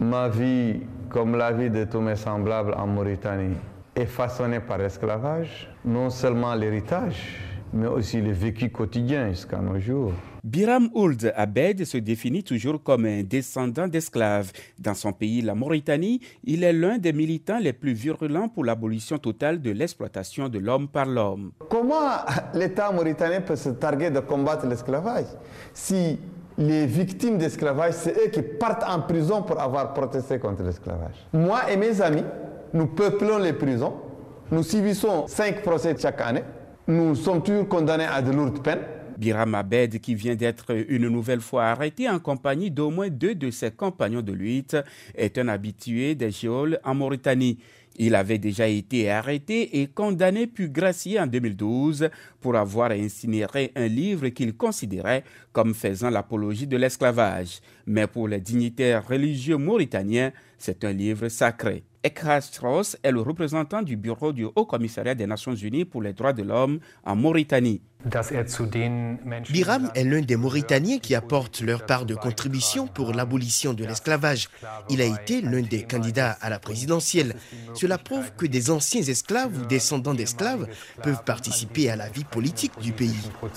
Ma vie, comme la vie de tous mes semblables en Mauritanie, est façonnée par l'esclavage, non seulement l'héritage, mais aussi le vécu quotidien jusqu'à nos jours. Biram Ould Abed se définit toujours comme un descendant d'esclaves. Dans son pays, la Mauritanie, il est l'un des militants les plus virulents pour l'abolition totale de l'exploitation de l'homme par l'homme. Comment l'État mauritanien peut se targuer de combattre l'esclavage si les victimes d'esclavage, c'est eux qui partent en prison pour avoir protesté contre l'esclavage? Moi et mes amis, nous peuplons les prisons, nous subissons 5 procès chaque année, nous sommes toujours condamnés à de lourdes peines. Biram Abed, qui vient d'être une nouvelle fois arrêté en compagnie d'au moins 2 de ses compagnons de lutte, est un habitué des geôles en Mauritanie. Il avait déjà été arrêté et condamné puis gracié en 2012 pour avoir incinéré un livre qu'il considérait comme faisant l'apologie de l'esclavage. Mais pour les dignitaires religieux mauritaniens, c'est un livre sacré. Ekra Strauss est le représentant du bureau du Haut-Commissariat des Nations Unies pour les droits de l'homme en Mauritanie. Biram est l'un des Mauritaniens qui apportent leur part de contribution pour l'abolition de l'esclavage. Il a été l'un des candidats à la présidentielle. Cela prouve que des anciens esclaves ou descendants d'esclaves peuvent participer à la vie politique du pays.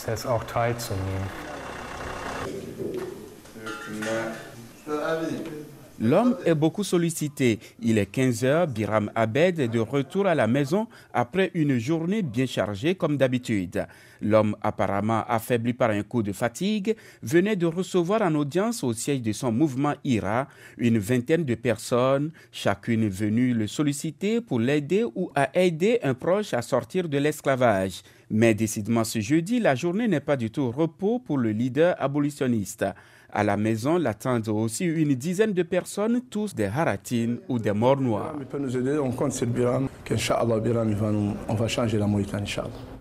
L'homme est beaucoup sollicité. Il est 15h, Biram Abed est de retour à la maison après une journée bien chargée comme d'habitude. L'homme, apparemment affaibli par un coup de fatigue, venait de recevoir en audience au siège de son mouvement IRA une vingtaine de personnes, chacune venue le solliciter pour l'aider ou à aider un proche à sortir de l'esclavage. Mais décidément ce jeudi, la journée n'est pas du tout repos pour le leader abolitionniste. À la maison l'attendent aussi une dizaine de personnes, tous des Haratines ou des morts noirs. Il peut nous aider, on compte sur Biram, qu'Inch'Allah, Biram, on va changer la Mauritanie, Inch'Allah.